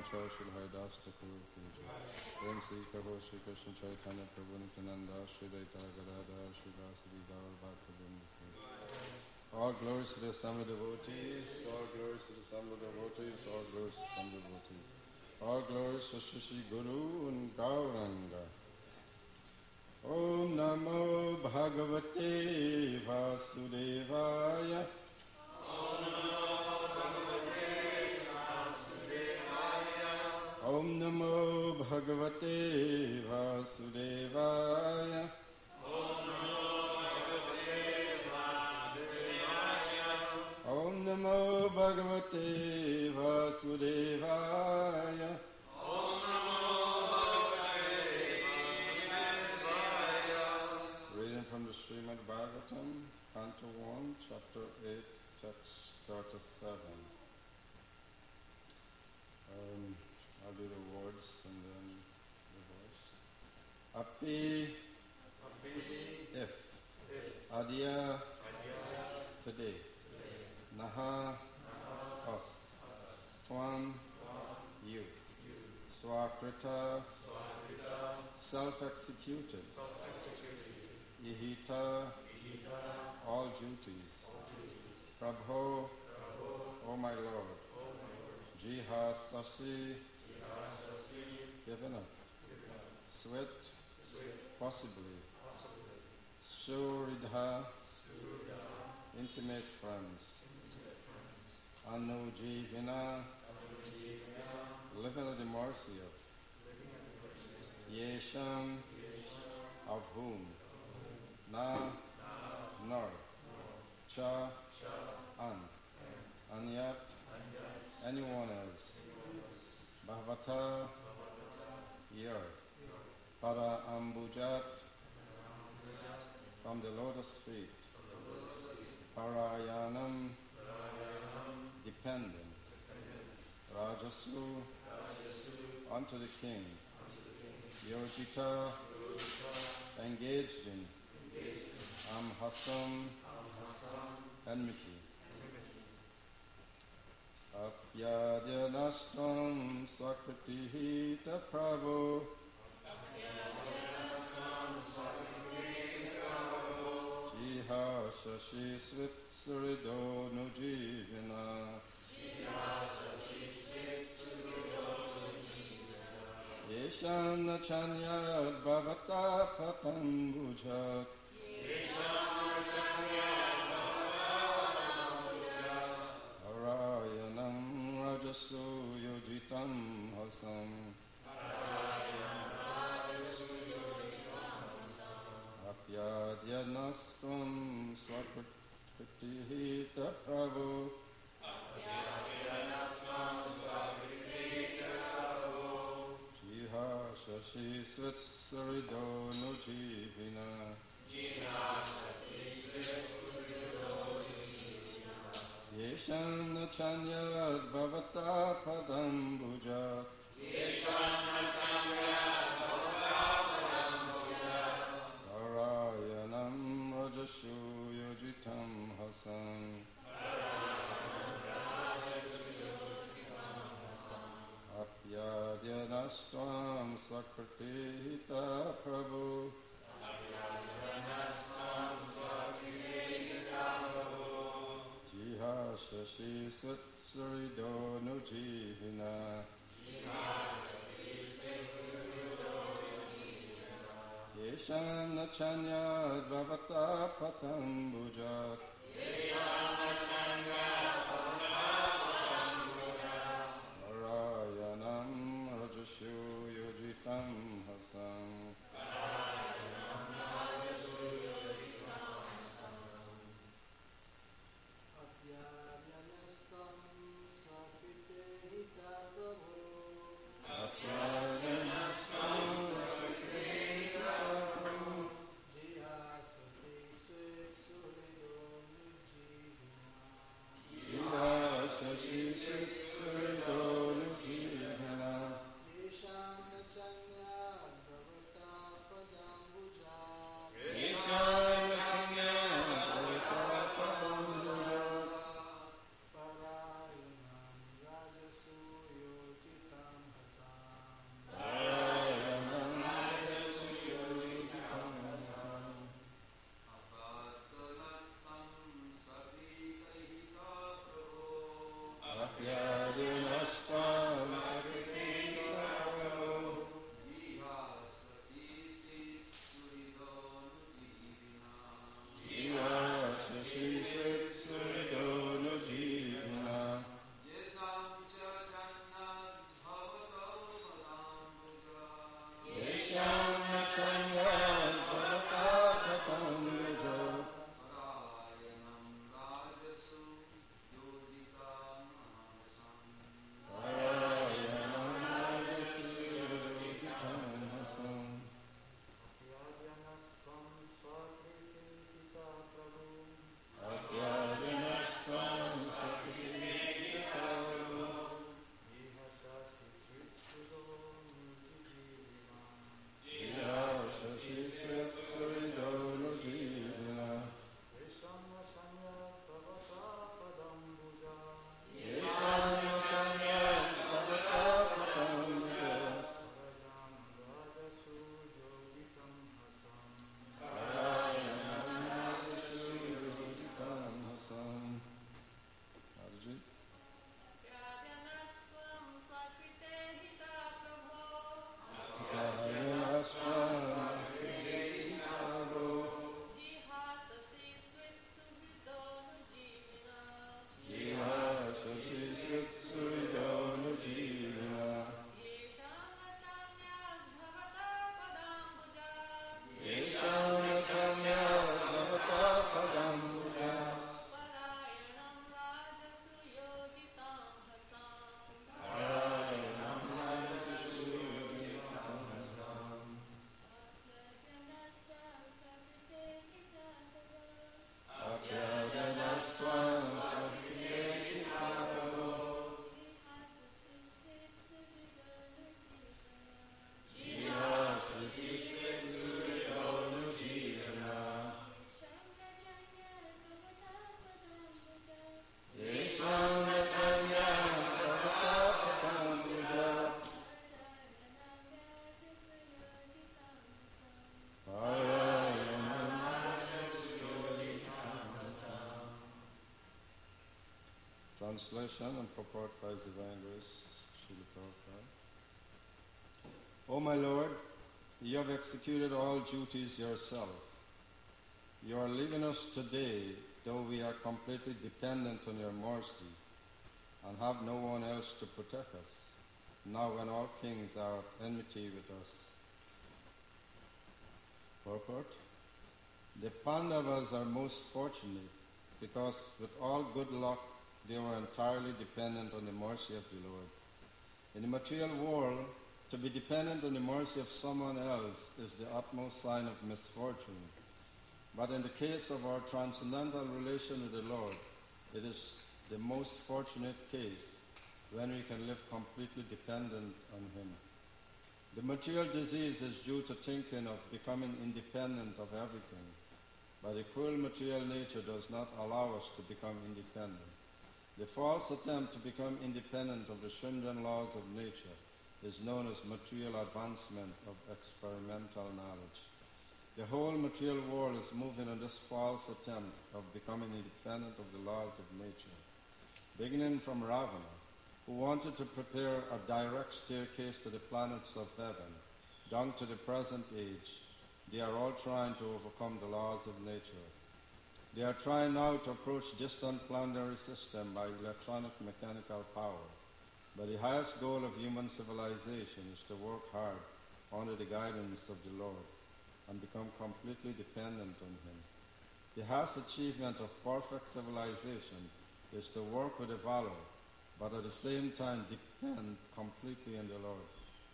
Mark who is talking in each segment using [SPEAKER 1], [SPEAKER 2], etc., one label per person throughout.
[SPEAKER 1] Chaitanya Shri Haridas Thakur Ki Jai. Prem Sri Prabhu Shri Krishna Chaitanya Prabhu Nityananda Shri Daita Gadadhar Shri Vasudeva Gaur Bhaktivinoda Ki Jai. All glories to the Sangha devotees, all glories to the Sangha devotees, all glories to the Sangha devotees. All glories to Shri Guru and Gauranga. Om Namo Bhagavate Vasudevaya. Om Namo Bhagavate Vasudevaya. Om Namo Bhagavate Vasudevaya. Reading from the Srimad Bhagavatam, Canto 1, Chapter 8, Text Starter 7. I'll do the words and then the voice. Api, if. Adya, today. Naha, us. Tvam, you. Swakrita, self-executed. Ihita, all duties. Prabho, O my Lord. Jihasasi, given up. Swit, possibly. Suridha, intimate friends. Anujivina, living at the mercy of. Yesham, of whom. Na, nor. Cha, an. Anyat, anyone else. Bhavata, year. Para ambujat, from the lotus feet. Parayanam, dependent. Rajasu, unto the kings. Yojita, engaged in. Amhasam, enmity. Apyadyanastam Sakritihita Prabhu. Jiha Shashi Svitsurido Nujivina. Yeshana Chanyad Bhavata Patambujat. Arayanam Rajasu Yojitam Hasam. Apyadyanastam Swakritihita Prabhu. Jiha Shashi Svitsurido Nujivina. Yeshana Chanyad Bhavata Padambuja. Arayanam Rajasu Yojitam Hasam. Apyadyanastam Sakritihita Prabhu. Jiha Shashi Satsurido Nujivina. Yeshana Chanyad Bhavata Patambuja. Narayanam Rajashu Yojitam Hasam. Translation and purport by His Divine Grace, Srila Prabhupada. O my Lord, you have executed all duties yourself. You are leaving us today, though we are completely dependent on your mercy and have no one else to protect us, now when all kings are at enmity with us. Purport. The Pandavas are most fortunate because with all good luck they were entirely dependent on the mercy of the Lord. In the material world, to be dependent on the mercy of someone else is the utmost sign of misfortune. But in the case of our transcendental relation with the Lord, it is the most fortunate case when we can live completely dependent on Him. The material disease is due to thinking of becoming independent of everything, but the cruel material nature does not allow us to become independent. The false attempt to become independent of the stringent laws of nature is known as material advancement of experimental knowledge. The whole material world is moving on this false attempt of becoming independent of the laws of nature. Beginning from Ravana, who wanted to prepare a direct staircase to the planets of heaven, down to the present age, they are all trying to overcome the laws of nature. They are trying now to approach distant planetary system by electronic mechanical power. But the highest goal of human civilization is to work hard under the guidance of the Lord and become completely dependent on Him. The highest achievement of perfect civilization is to work with a valor, but at the same time depend completely on the Lord.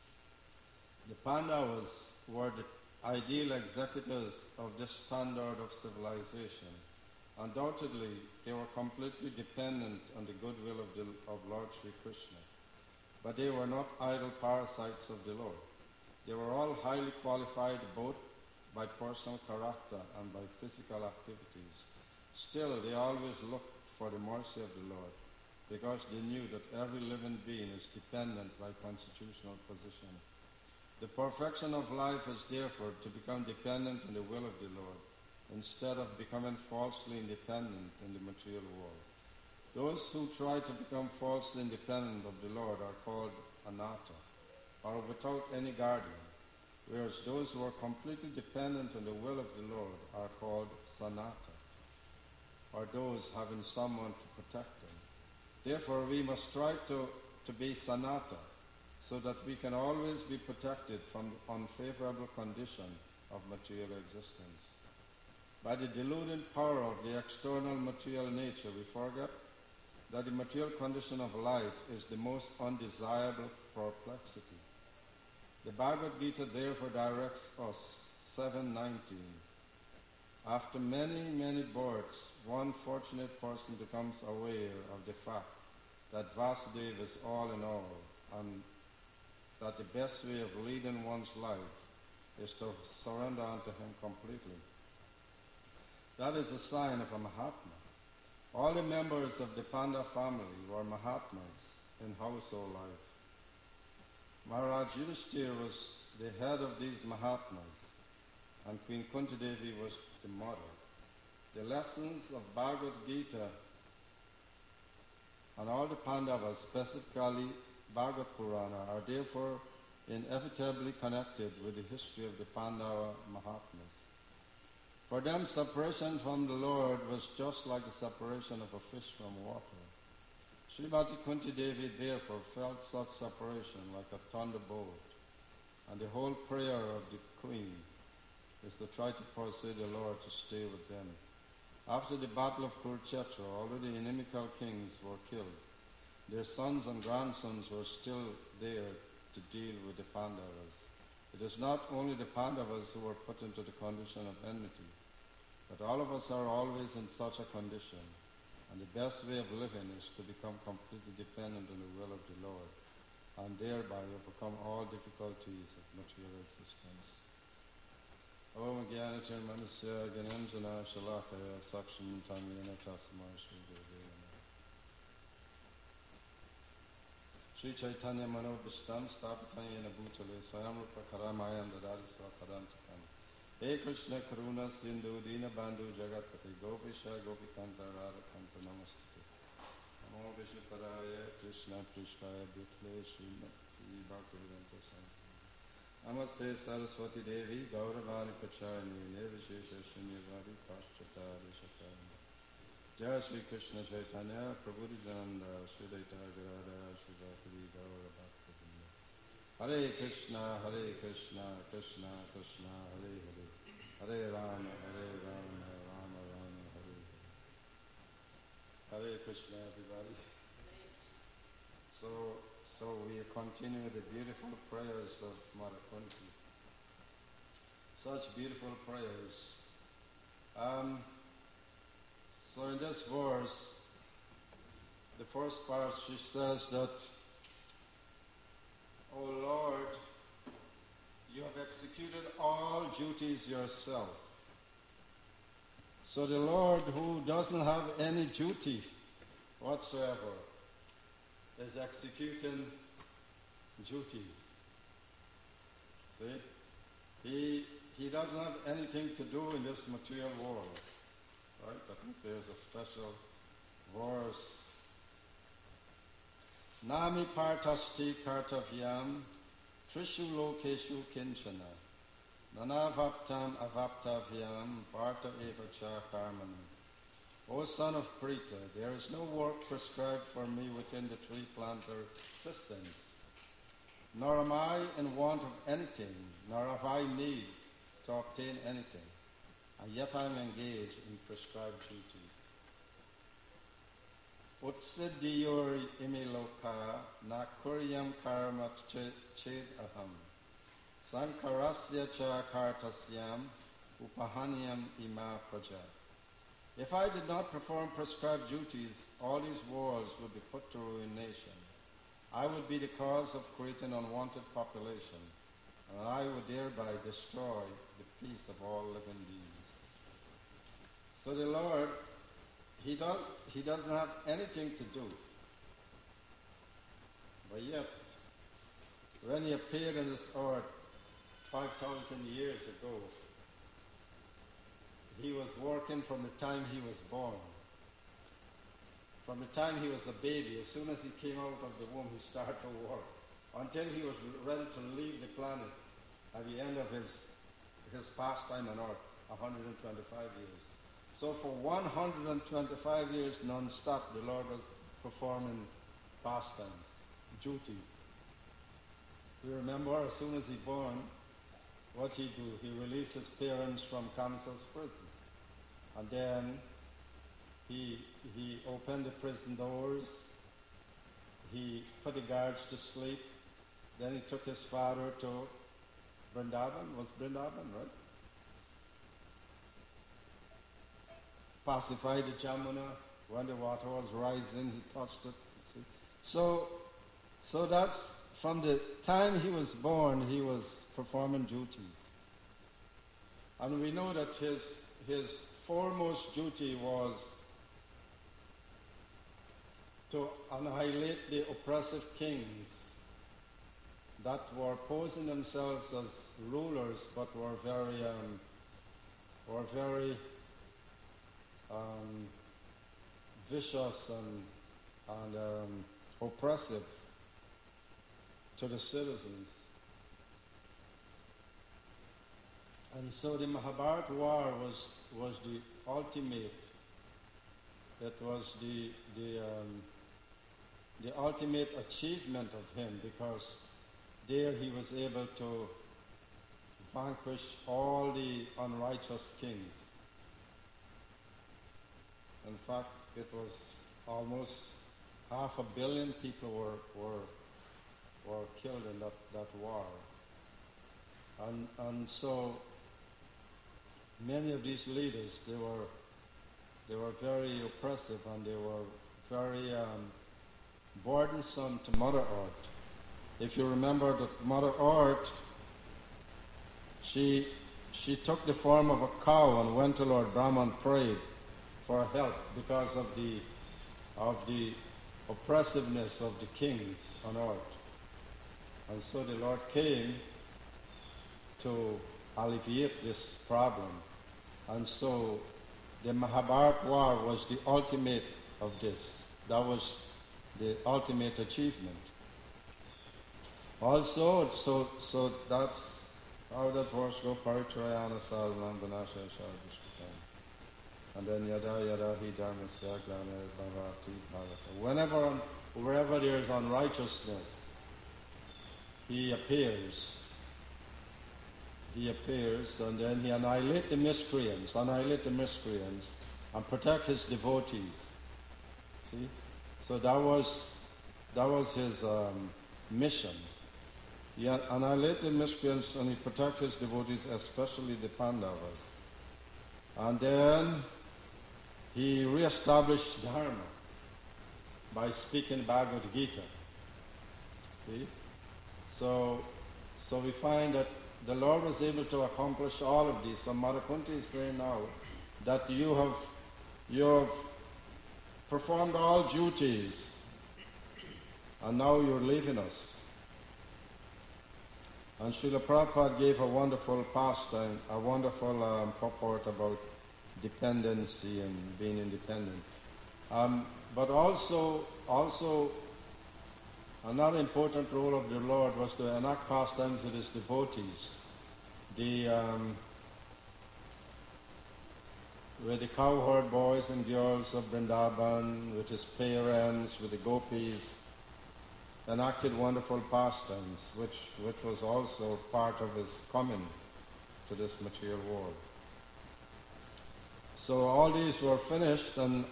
[SPEAKER 1] The Pandavas were the ideal executors of this standard of civilization. Undoubtedly, they were completely dependent on the goodwill of Lord Sri Krishna. But they were not idle parasites of the Lord. They were all highly qualified both by personal character and by physical activities. Still, they always looked for the mercy of the Lord, because they knew that every living being is dependent by constitutional position. The perfection of life is therefore to become dependent on the will of the Lord, instead of becoming falsely independent in the material world. Those who try to become falsely independent of the Lord are called anata, or without any guardian, whereas those who are completely dependent on the will of the Lord are called sanata, or those having someone to protect them. Therefore, we must strive to be sanata, so that we can always be protected from the unfavorable condition of material existence. By the deluding power of the external material nature, we forget that the material condition of life is the most undesirable perplexity. The Bhagavad Gita therefore directs us, 7:19. After many, many births, one fortunate person becomes aware of the fact that Vasudeva is all in all, and that the best way of leading one's life is to surrender unto him completely. That is a sign of a Mahatma. All the members of the Panda family were Mahatmas in household life. Maharaj Yudhishthira was the head of these Mahatmas, and Queen Kunti Devi was the mother. The lessons of Bhagavad Gita and all the Pandavas, specifically Bhagavad Purana, are therefore inevitably connected with the history of the Pandava Mahatmas. For them, separation from the Lord was just like the separation of a fish from water. Srimati Kunti Devi therefore felt such separation like a thunderbolt, and the whole prayer of the queen is to try to persuade the Lord to stay with them. After the battle of Kurukshetra, already inimical kings were killed. Their sons and grandsons were still there to deal with the Pandavas. It is not only the Pandavas who were put into the condition of enmity, but all of us are always in such a condition, and the best way of living is to become completely dependent on the will of the Lord, and thereby overcome all difficulties of material existence. Om Gyanatirmanasya Gyananjana Shalakaya Saksham Tamyena Tasmai Shri Devena Shri Chaitanya Manobhishtam Stapatanyena Bhutale Swayamrupa Karamayam Dadari Swakarantakam He Krishna Karuna Sindhu Dina Bandhu Jagatpati Gopisha Gopikanta Radhakanta Namaste Namo Vishnuparaya Krishna Prishkaya Bhutle Srimati Bhaktivedanta Swami Namaste Saraswati Devi Gauravani Pachayani Nirvishesha Shunyavadi Paschatari Shatani Jai Shri Krishna Chaitanya Prabhu Nityananda Shri Daita Gadadhara Shri Vasudeva Gaura Bhaktivinoda Hare Krishna Krishna Krishna Hare Hare Hare Rama Rama Rama Hare Hare Hare Krishna everybody. So we continue the beautiful prayers of Mother Kunti. Such beautiful prayers. So in this verse, the first part, she says that, O Lord, you have executed all duties yourself. So the Lord, who doesn't have any duty whatsoever, is executing duties. See? He doesn't have anything to do in this material world. Right? I think there's a special verse. Nami partasti kartavyam trishu lokeshu kinchana nanavaptam avaptavyam varta eva cha karmani. O son of Prita, there is no work prescribed for me within the tree planter existence, nor am I in want of anything, nor have I need to obtain anything, and yet I am engaged in prescribed duties. Utsiddiyori imiloka na kuryam karma ched aham, sankarasya cha kartasyam upahanyam ima praja. If I did not perform prescribed duties, all these worlds would be put to ruination. I would be the cause of creating unwanted population, and I would thereby destroy the peace of all living beings. So the Lord, He doesn't have anything to do. But yet, when He appeared on this earth 5,000 years ago, He was working from the time He was born. From the time he was a baby, as soon as he came out of the womb, he started to work until he was ready to leave the planet at the end of his pastime on earth, 125 years. So for 125 years non-stop, the Lord was performing pastimes, duties. You remember, as soon as he born, what he do? He released his parents from Kansas prison. And then he opened the prison doors. He put the guards to sleep. Then he took his father to Vrindavan. Was Vrindavan, right? Pacified the Jamuna. When the water was rising, he touched it. See? So that's from the time he was born, he was performing duties. And we know that his foremost duty was to annihilate the oppressive kings that were posing themselves as rulers but were very vicious and oppressive to the citizens. And so the Mahabharata war was the ultimate. It was the ultimate achievement of him, because there he was able to vanquish all the unrighteous kings. In fact, it was almost 500 million people were killed in that war. And so many of these leaders, they were very oppressive, and they were very burdensome to Mother Earth. If you remember that Mother Earth, she took the form of a cow and went to Lord Brahma and prayed for help because of the oppressiveness of the kings on earth. And so the Lord came to alleviate this problem. And so the Mahabharata war was the ultimate of this. That was the ultimate achievement. Also, so that's how that verse goes, Paritrayana Sadhanam Vinashaya Shardishkatan. And then Yada Hi Dharmasya Glana Bhavati Bhavata. Wherever there is unrighteousness, he appears, and then he annihilates the miscreants, and protect his devotees. See? So that was his mission. He annihilated the miscreants and he protected his devotees, especially the Pandavas. And then he re-established Dharma by speaking Bhagavad Gita. See? So we find that the Lord was able to accomplish all of these. So Mother Kunti is saying now that you have performed all duties, and now you're leaving us. And Srila Prabhupada gave a wonderful pastime, a wonderful purport about dependency and being independent. But also another important role of the Lord was to enact pastimes with his devotees. With the cowherd boys and girls of Vrindavan, with his parents, with the gopis, enacted wonderful pastimes, which was also part of his coming to this material world. So all these were finished, and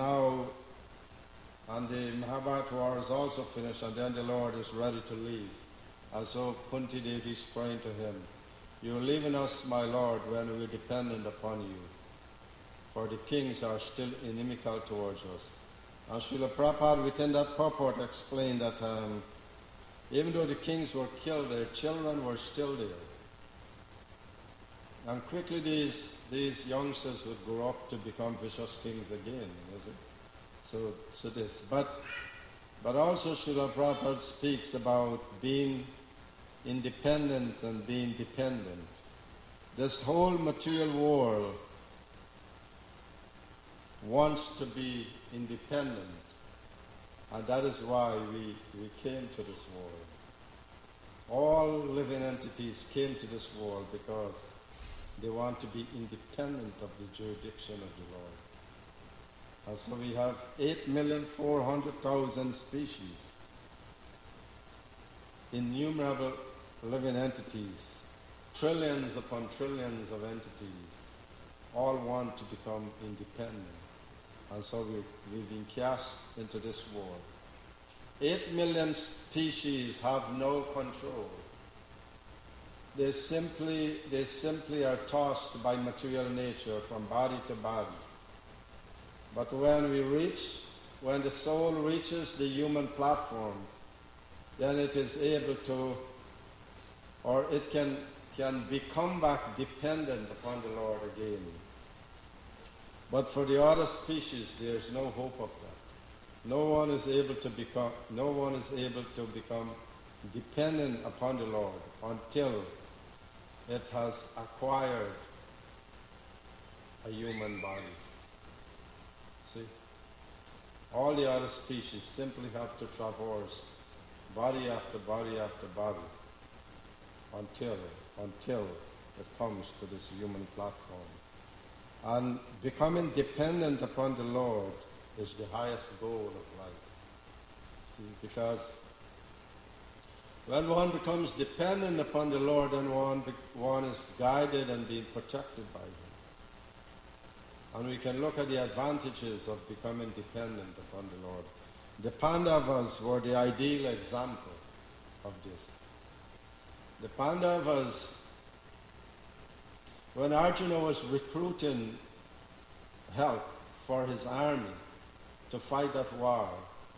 [SPEAKER 1] the Mahabharata war is also finished, and then the Lord is ready to leave. And so Kunti Devi is praying to him, "You're leaving us, my Lord, when we're dependent upon you, for the kings are still inimical towards us." And Srila Prabhupada within that purport explained that even though the kings were killed, their children were still there. And quickly these youngsters would grow up to become vicious kings again, is it? So this. But also Srila Prabhupada speaks about being independent and being dependent. This whole material world wants to be independent And that is why we came to this world. All living entities came to this world because they want to be independent of the jurisdiction of the Lord. And so we have 8,400,000 species, innumerable living entities, trillions upon trillions of entities, all want to become independent. And so we've been cast into this world. 8 million species have no control. They simply are tossed by material nature from body to body. But when the soul reaches the human platform, then it is able to, or it can become back dependent upon the Lord again. But for the other species, there is no hope of that. No one is able to become dependent upon the Lord until it has acquired a human body. See? All the other species simply have to traverse body after body after body until it comes to this human platform. And becoming dependent upon the Lord is the highest goal of life. See, because when one becomes dependent upon the Lord, then one is guided and being protected by Him. And we can look at the advantages of becoming dependent upon the Lord. The Pandavas were the ideal example of this. The Pandavas, when Arjuna was recruiting help for his army to fight that war,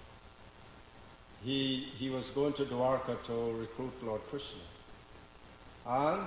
[SPEAKER 1] he was going to Dwarka to recruit Lord Krishna. And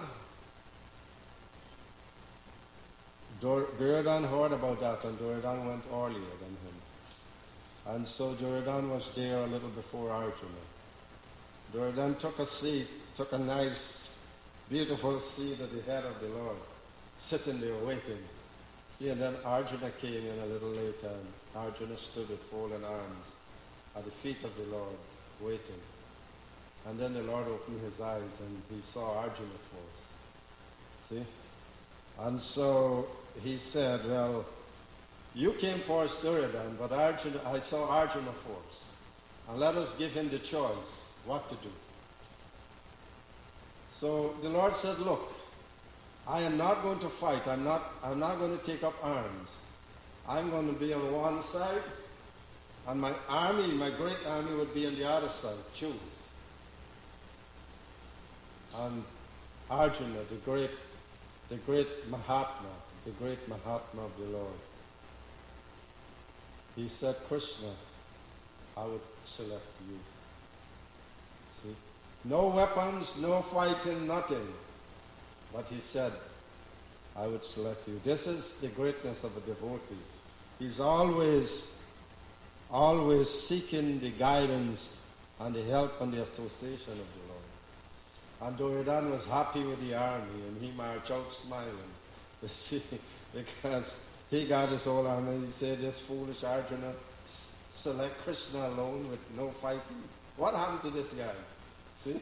[SPEAKER 1] Duryodhana heard about that, and Duryodhana went earlier than him. And so Duryodhana was there a little before Arjuna. Duryodhana took a nice, beautiful seat at the head of the Lord, sitting there waiting. See, and then Arjuna came in a little later, and Arjuna stood with folded arms at the feet of the Lord, waiting. And then the Lord opened his eyes, and he saw Arjuna first. See? And so he said, well, you came first, Duryodhana, but I saw Arjuna first. And let us give him the choice what to do. So the Lord said, look, I am not going to fight. I'm not going to take up arms. I'm going to be on one side, and my army, my great army, would be on the other side. Choose. And Arjuna, the great Mahatma of the Lord, he said, Krishna, I would select you. See? No weapons, no fighting, nothing. But he said, I would select you. This is the greatness of a devotee. He's always seeking the guidance and the help and the association of the Lord. And Duryodhana was happy with the army, and he marched out smiling. You see, because he got his whole army. He said, this foolish Arjuna select Krishna alone with no fighting. What happened to this guy? See?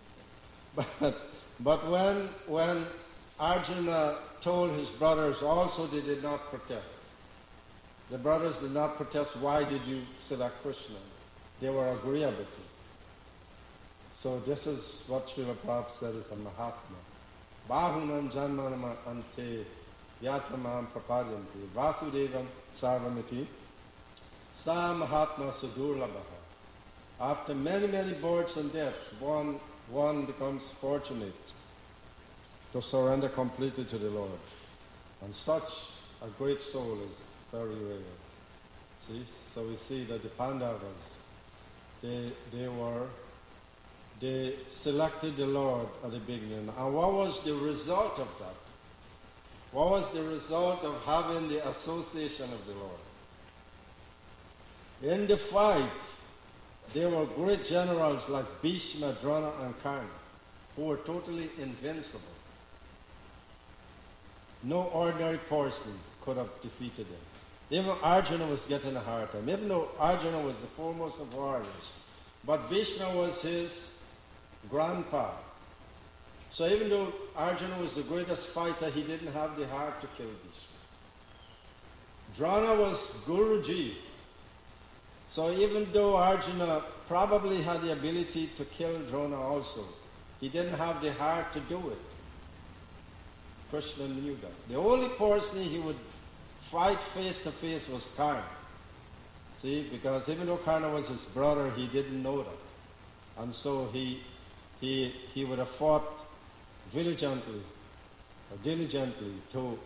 [SPEAKER 1] But when Arjuna told his brothers also, they did not protest. The brothers did not protest, why did you select Krishna? They were agreeable to it. So this is what Srila Prabhupada said is a Mahatma. Bahunam janmanam ante yatramam prapadyanti vasudevam sarvamiti sa Mahatma sudurlabhaha. After many, many births and deaths, one becomes fortunate to surrender completely to the Lord. And such a great soul is very rare. See? So we see that the Pandavas, they selected the Lord at the beginning. And what was the result of that? What was the result of having the association of the Lord? In the fight, there were great generals like Bhishma, Drona, and Karna, who were totally invincible. No ordinary person could have defeated them. Even Arjuna was getting a hard time, even though Arjuna was the foremost of warriors. But Bhishma was his grandpa. So even though Arjuna was the greatest fighter, he didn't have the heart to kill Bhishma. Drona was Guruji. So even though Arjuna probably had the ability to kill Drona also, he didn't have the heart to do it. Krishna knew that. The only person he would fight face to face was Karna. See, because even though Karna was his brother, he didn't know that. And so he would have fought diligently to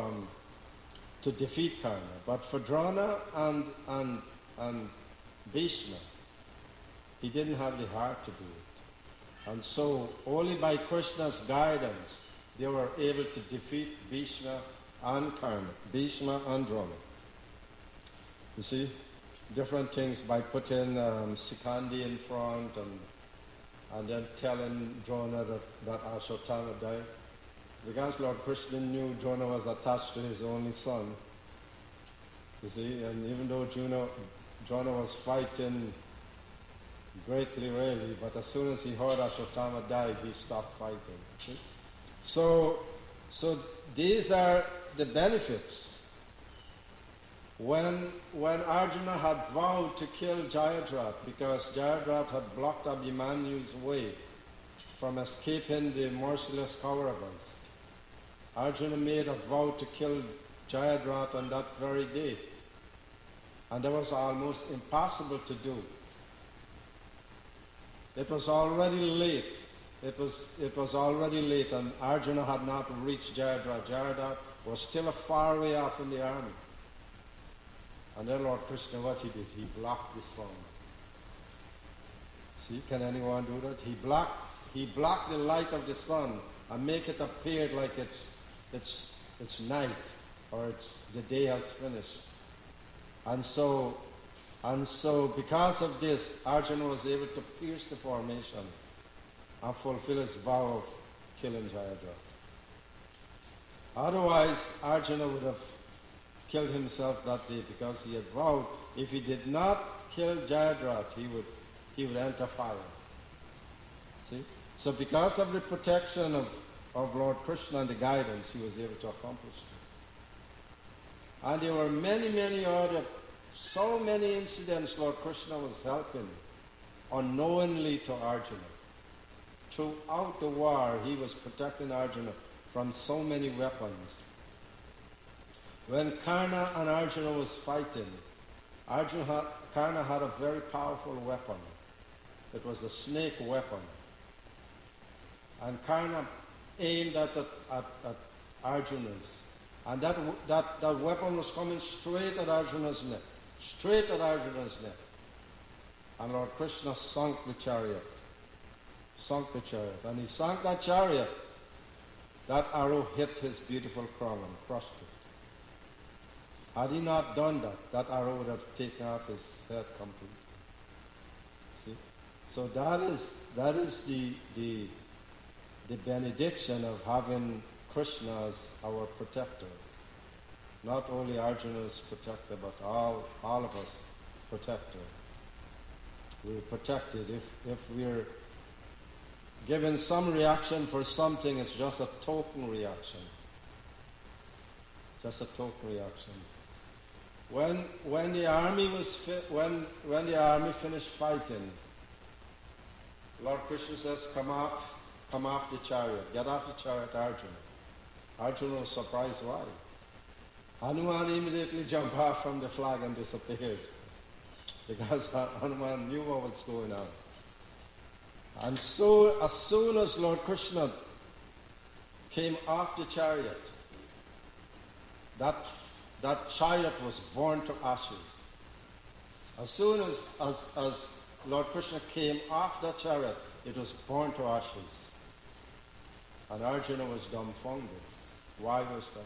[SPEAKER 1] defeat Karna. But for Drona and Bhishma, he didn't have the heart to do it. And so only by Krishna's guidance they were able to defeat Bhishma and Karna, Bhishma and Drona. You see, different things by putting Sikandi in front and then telling Drona that Ashwatthama died. Because Lord Krishna knew Drona was attached to his only son. You see, and even though Drona was fighting greatly, really, but as soon as he heard Ashwatthama died, he stopped fighting. See? So these are the benefits. When Arjuna had vowed to kill Jayadratha because Jayadratha had blocked Abhimanyu's way from escaping the merciless Kauravas, Arjuna made a vow to kill Jayadratha on that very day. And that was almost impossible to do. It was already late. It was already late, and Arjuna had not reached Jayadratha. Jayadratha was still a far way off in the army. And then Lord Krishna, what he did? He blocked the sun. See, can anyone do that? He blocked the light of the sun and make it appear like it's night or the day has finished. And so because of this, Arjuna was able to pierce the formation and fulfill his vow of killing Jayadratha. Otherwise, Arjuna would have killed himself that day because he had vowed if he did not kill Jayadratha, he would enter fire. See? So because of the protection of Lord Krishna and the guidance, he was able to accomplish this. And there were many other, so many incidents Lord Krishna was helping unknowingly to Arjuna. Throughout the war, he was protecting Arjuna from so many weapons. When Karna and Arjuna was fighting, Karna had a very powerful weapon. It was a snake weapon. And Karna aimed at Arjuna's. And that weapon was coming straight at Arjuna's neck. Straight at Arjuna's neck. And Lord Krishna sunk the chariot. And he sunk that chariot. That arrow hit his beautiful crown and crushed it. Had he not done that arrow would have taken off his head completely. See? So that is the benediction of having Krishna as our protector. Not only Arjuna's protector, but all of us protector. We're protected. If we're given some reaction for something, it's just a token reaction. Just a token reaction. When the army when the army finished fighting, Lord Krishna says, "Come off the chariot. Get off the chariot, Arjuna." Arjuna was surprised why. Hanuman immediately jumped off from the flag and disappeared because Hanuman knew what was going on. And so as soon as Lord Krishna came off the chariot, that chariot was burned to ashes. As soon as Lord Krishna came off that chariot, it was burned to ashes. And Arjuna was dumbfounded. Why was that?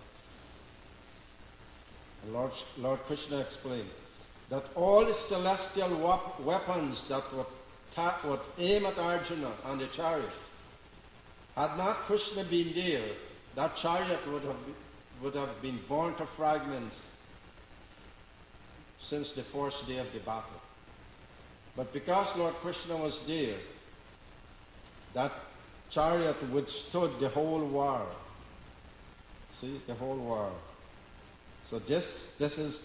[SPEAKER 1] And Lord Krishna explained that all the celestial weapons that would aim at Arjuna and the chariot, had not Krishna been there, that chariot would have been burned to fragments since the first day of the battle. But because Lord Krishna was there, that chariot withstood the whole war. See, the whole war. So this is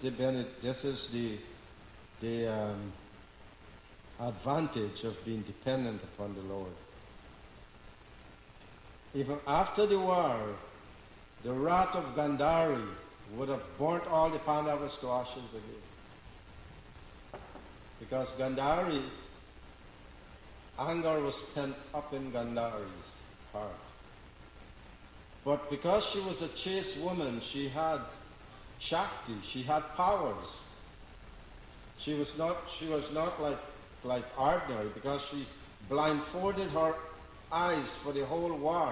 [SPEAKER 1] the advantage of being dependent upon the Lord. Even after the war, the wrath of Gandhari would have burnt all the Pandavas to ashes again. Because Gandhari, anger was pent up in Gandhari's heart. But because she was a chaste woman, she had Shakti, she had powers. She was not like ordinary, because she blindfolded her eyes for the whole war.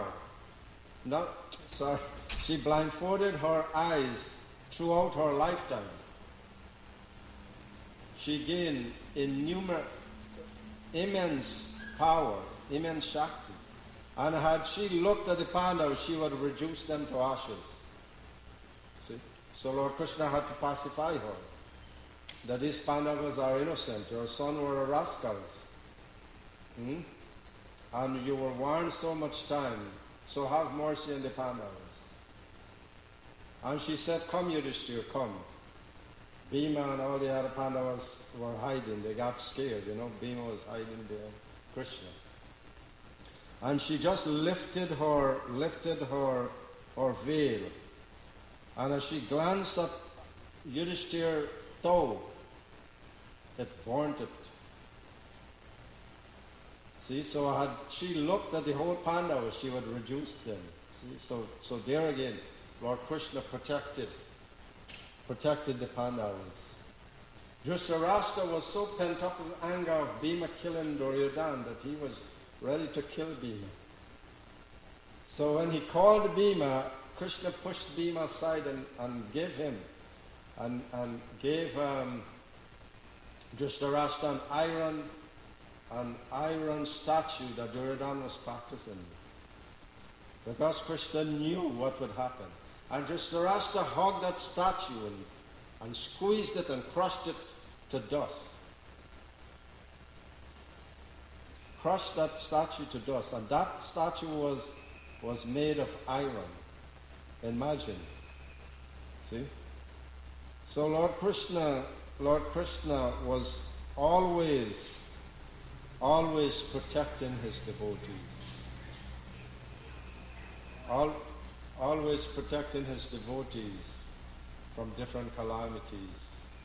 [SPEAKER 1] She blindfolded her eyes throughout her lifetime. She gained immense power, immense Shakti. And had she looked at the Pandavas, she would reduce them to ashes. See? So Lord Krishna had to pacify her, that these Pandavas are innocent, your son were rascals. And you were warned so much time, so have mercy on the Pandavas. And she said, come Yudhishthira, come. Bhima and all the other Pandavas were hiding, they got scared, Bhima was hiding there, Krishna. And she just lifted her veil. And as she glanced at Yudhishthira's toe, it burnt it. See, so had she looked at the whole Pandavas, she would reduce them. See, so there again, Lord Krishna protected the Pandavas. Dhritarashtra was so pent up in anger of Bhima killing Duryodhana that he was ready to kill Bhima. So when he called Bhima, Krishna pushed Bhima aside and gave him and gave Dhritarashtra an iron statue that Duryodhana was practicing. Because Krishna knew what would happen. And Dhritarashtra hugged that statue and squeezed it and crushed it to dust. Crushed that statue to dust. And that statue was made of iron. Imagine. See? So Lord Krishna was always protecting his devotees. Always protecting his devotees from different calamities.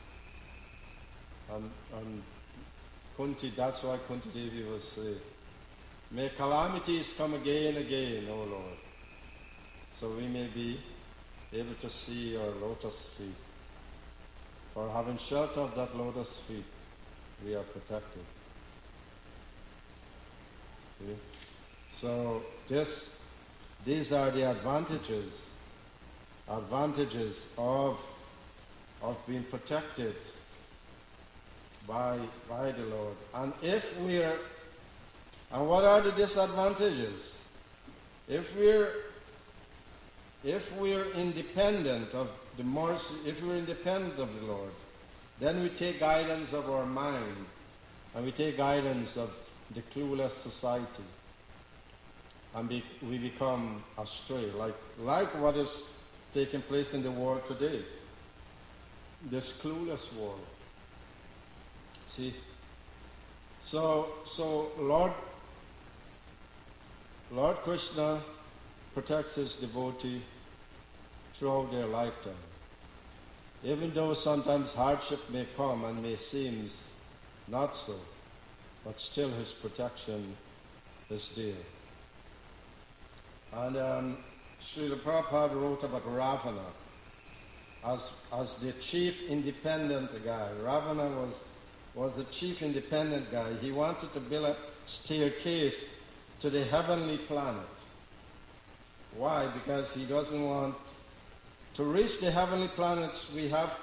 [SPEAKER 1] And Kunti, that's why Kunti Devi was saying, may calamities come again, O Lord, so we may be able to see your lotus feet. For having shelter of that lotus feet, we are protected. See? So these are the advantages of being protected by the Lord. And what are the disadvantages? If we're independent of the mercy, if we're independent of the Lord, then we take guidance of our mind, and we take guidance of the clueless society, and we become astray, like what is taking place in the world today, this clueless world. See, so Lord Krishna protects his devotee throughout their lifetime. Even though sometimes hardship may come and may seem not so, but still his protection is there. And Srila Prabhupada wrote about Ravana as the chief independent guy. Ravana was the chief independent guy. He wanted to build a staircase to the heavenly planet. Why? Because he doesn't want to reach the heavenly planets. We have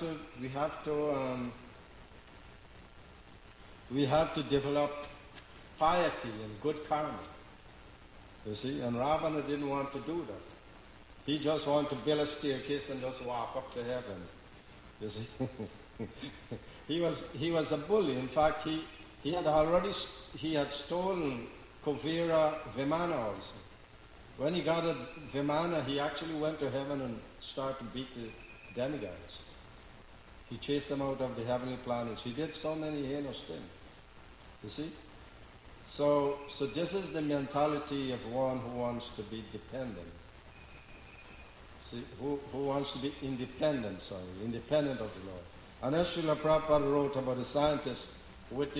[SPEAKER 1] to develop piety and good karma. You see, and Ravana didn't want to do that. He just wanted to build a staircase and just walk up to heaven. You see, He was a bully. In fact, he had stolen Kuvira Vimana also. When he got a Vimana, he actually went to heaven and started to beat the demigods. He chased them out of the heavenly planets. He did so many heinous things. You see? So this is the mentality of one who wants to be dependent. See, who wants to be independent of the Lord. And as Srila Prabhupada wrote about the scientists with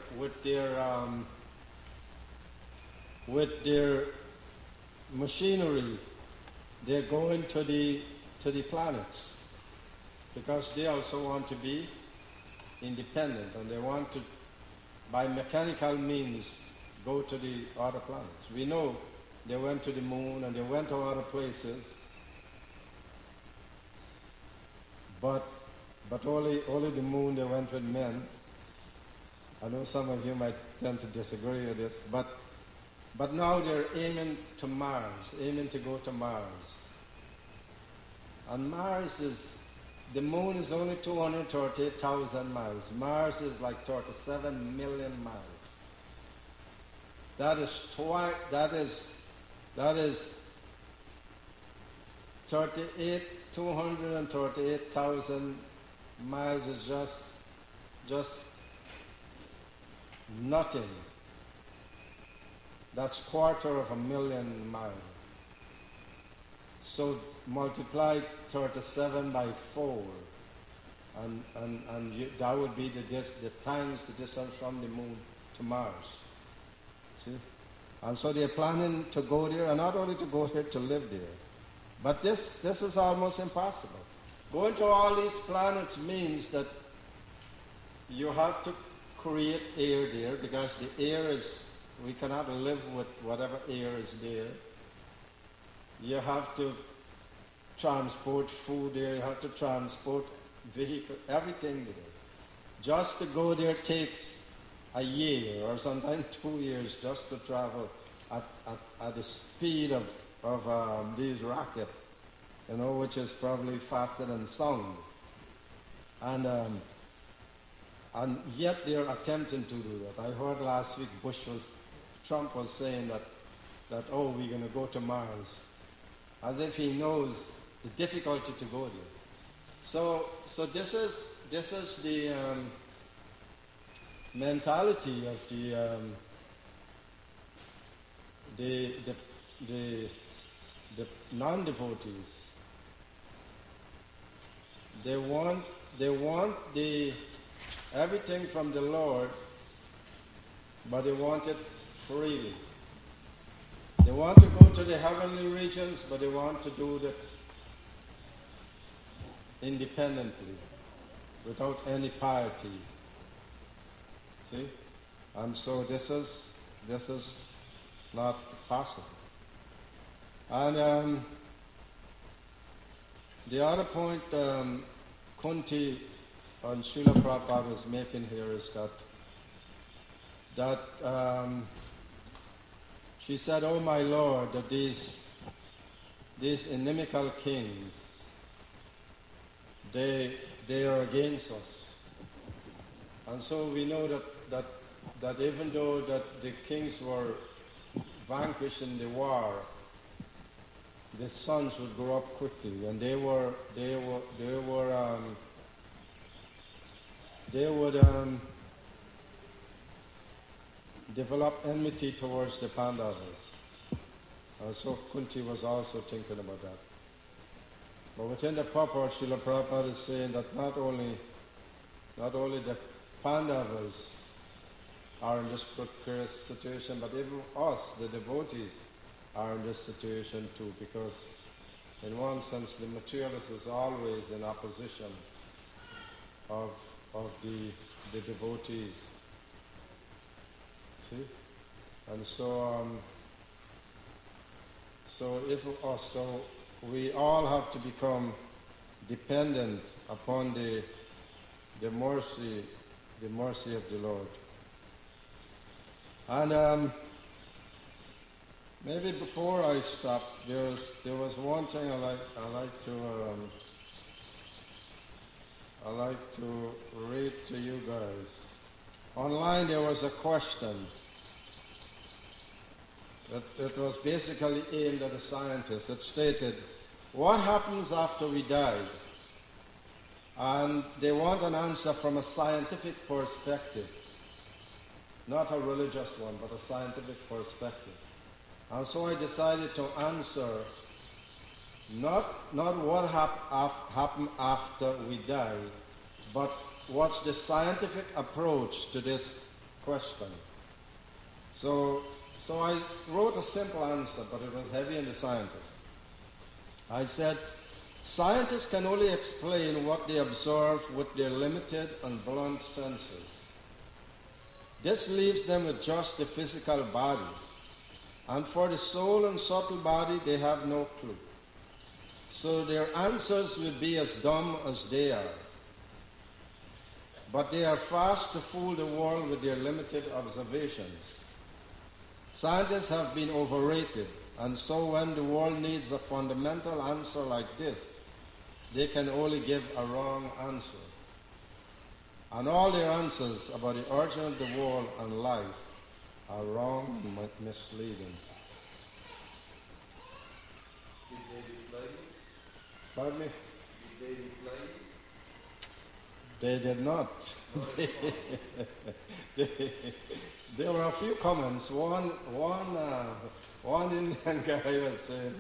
[SPEAKER 1] their machinery, they're going to the planets because they also want to be independent and they want to, by mechanical means, go to the other planets. We know they went to the moon and they went to other places, but only the moon they went with men. I know some of you might tend to disagree with this, but now they're aiming to Mars, aiming to go to Mars. And the moon is only 238,000 miles. Mars is like 37 million miles. That is 238,000 miles is just nothing. That's 250,000 miles. So multiply 37 by 4, and that would be the times the distance from the moon to Mars. See? And so they're planning to go there, and not only to go there, to live there. But this is almost impossible. Going to all these planets means that you have to create air there, because the air is, we cannot live with whatever air is there. You have to transport food there, you have to transport vehicle, everything there. Just to go there takes a year or sometimes 2 years just to travel at the speed of these rockets, which is probably faster than sound. And yet they're attempting to do that. I heard last week Trump was saying that we're going to go to Mars, as if he knows the difficulty to go there. So this is the mentality of the non-devotees. They want everything from the Lord, but they want it freely. They want to go to the heavenly regions, but they want to do it independently, without any piety. See? And so this is not possible. And the other point Kunti and Srila Prabhupada was making here is that she said, "Oh my Lord, that these inimical kings, they are against us." And so we know that even though that the kings were vanquished in the war, the sons would grow up quickly, and they would develop enmity towards the Pandavas. So Kunti was also thinking about that. But within the purport, Srila Prabhupada is saying that not only the Pandavas are in this precarious situation, but even us, the devotees, are in this situation too, because in one sense the materialist is always in opposition of the devotees. See? And so we all have to become dependent upon the mercy of the Lord. And maybe before I stop, there was one thing I like to I'd like to read to you guys. Online there was a question that was basically aimed at the scientists. It stated, what happens after we die? And they want an answer from a scientific perspective. Not a religious one, but a scientific perspective. And so I decided to answer not what happens after we die, but what's the scientific approach to this question. So I wrote a simple answer, but it was heavy on the scientists. I said, scientists can only explain what they observe with their limited and blunt senses. This leaves them with just the physical body. And for the soul and subtle body, they have no clue. So their answers will be as dumb as they are. But they are fast to fool the world with their limited observations. Scientists have been overrated, and so when the world needs a fundamental answer like this, they can only give a wrong answer. And all their answers about the origin of the world and life are wrong and misleading.
[SPEAKER 2] Did they reply?
[SPEAKER 1] Pardon me?
[SPEAKER 2] Did they reply?
[SPEAKER 1] They did not. There were a few comments. One Indian guy was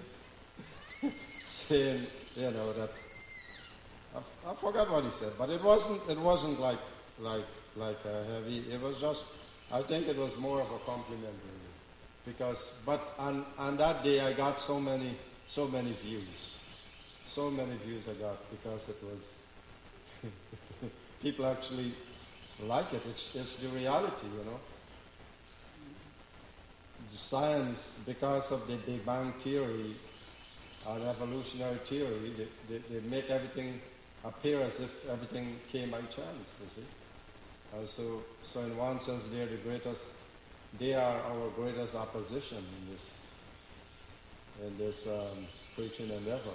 [SPEAKER 1] saying, that I forgot what he said, but it wasn't like heavy. It was just, I think it was more of a compliment really, because on that day I got so many views I got because it was people actually like it. It's the reality, The science, because of the Big Bang theory and evolutionary theory, they make everything appear as if everything came by chance, you see. And so in one sense they are our greatest opposition in this preaching endeavor.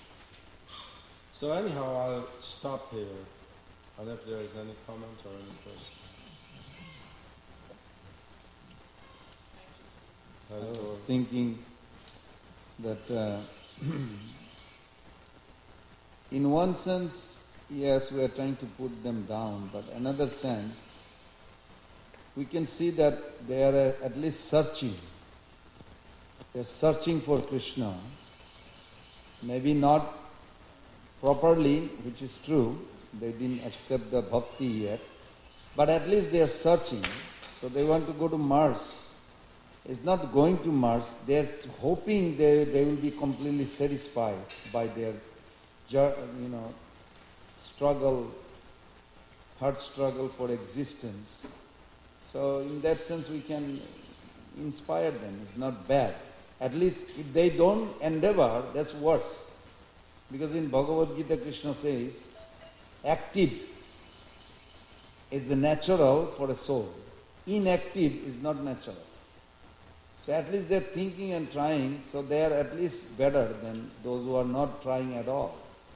[SPEAKER 1] So anyhow, I'll stop here, and if there is any comment or any question.
[SPEAKER 3] I was thinking that in one sense, yes, we are trying to put them down, but another sense, we can see that they are at least searching. They are searching for Krishna. Maybe not properly, which is true. They didn't accept the bhakti yet. But at least they are searching. So they want to go to Mars. It's not going to Mars. They're hoping they will be completely satisfied by their hard struggle for existence. So in that sense we can inspire them. It's not bad. At least if they don't endeavor, that's worse. Because in Bhagavad Gita Krishna says, active is the natural for a soul. Inactive is not natural. So at least they're thinking and trying, so they are at least better than those who are not trying at all.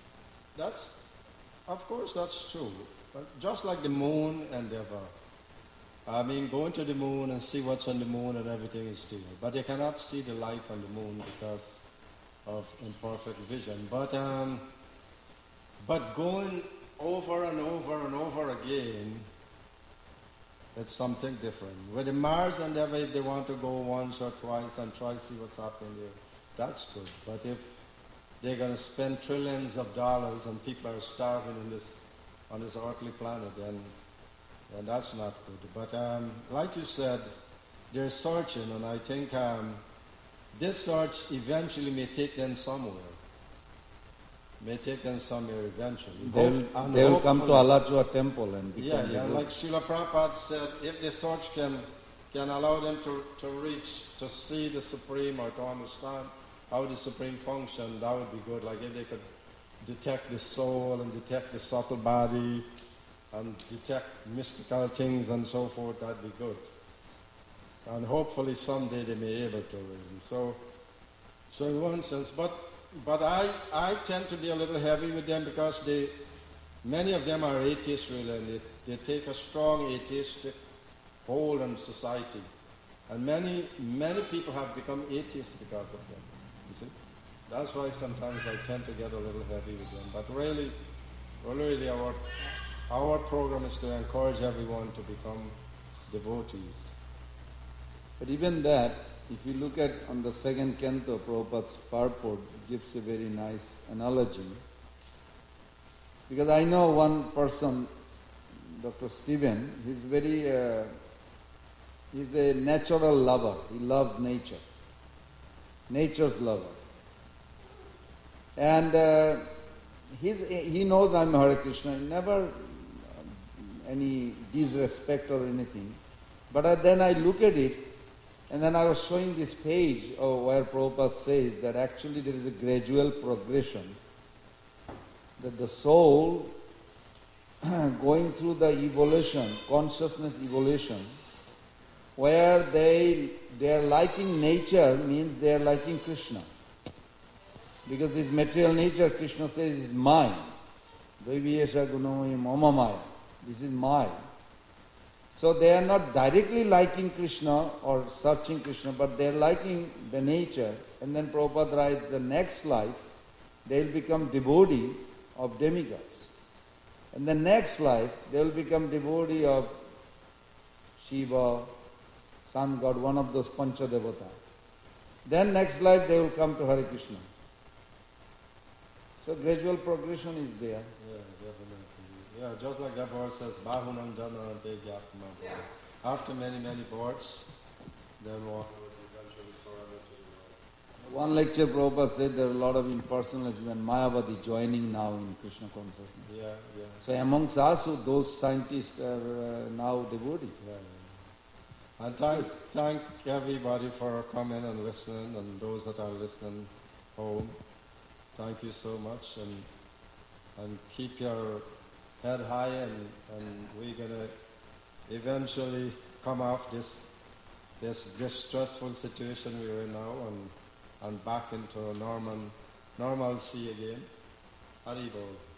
[SPEAKER 1] Of course that's true. But just like the moon endeavor. I mean, going to the moon and see what's on the moon and everything is there. But they cannot see the life on the moon because of imperfect vision. But going over and over and over again, it's something different. With the Mars endeavor, if they want to go once or twice and try to see what's happening there, that's good. But if they're going to spend trillions of dollars and people are starving on this earthly planet, then that's not good. But like you said, they're searching, and I think this search eventually may take them somewhere. Eventually.
[SPEAKER 3] They will come to Alachua temple and become
[SPEAKER 1] like Srila Prabhupada said, if the search can allow them to reach, to see the Supreme or to understand how the Supreme functions, that would be good. Like if they could detect the soul and detect the subtle body and detect mystical things and so forth, that'd be good. And hopefully someday they may be able to really. So in one sense, but I tend to be a little heavy with them because many of them are atheists really, and they take a strong atheistic hold on society. And many people have become atheists because of them, you see. That's why sometimes I tend to get a little heavy with them. But really our program is to encourage everyone to become devotees.
[SPEAKER 3] But even that, if you look at on the second canto, Prabhupada's purport gives a very nice analogy. Because I know one person, Dr. Stephen, he's a natural lover. He loves nature. Nature's lover. And he knows I'm Hare Krishna, never any disrespect or anything. But then I look at it, and then I was showing this page where Prabhupada says that actually there is a gradual progression, that the soul going through the evolution, consciousness evolution, where they are liking nature means they are liking Krishna. Because this material nature, Krishna says, is mine. Daiviyesha gunamaya mama maya. This is mine. So they are not directly liking Krishna or searching Krishna, but they are liking the nature. And then Prabhupada writes, the next life, they will become devotee of demigods. And the next life, they will become devotee of Shiva, sun god, one of those Pancha Devata. Then next life, they will come to Hare Krishna. So gradual progression is there.
[SPEAKER 1] Yeah, definitely. Yeah, just like that verse says, Bahunam Jana Devyatma. After many births, then one will eventually surrender to the Lord.
[SPEAKER 3] One lecture Prabhupada said there are a lot of impersonalism and Mayavadi joining now in Krishna consciousness.
[SPEAKER 1] Yeah.
[SPEAKER 3] So amongst us, those scientists are now devotees.
[SPEAKER 1] Yeah. And thank everybody for coming and listening, and those that are listening home. Thank you so much, and keep your head high, and we're gonna eventually come off this stressful situation we're in now, and back into normalcy again. Haribol.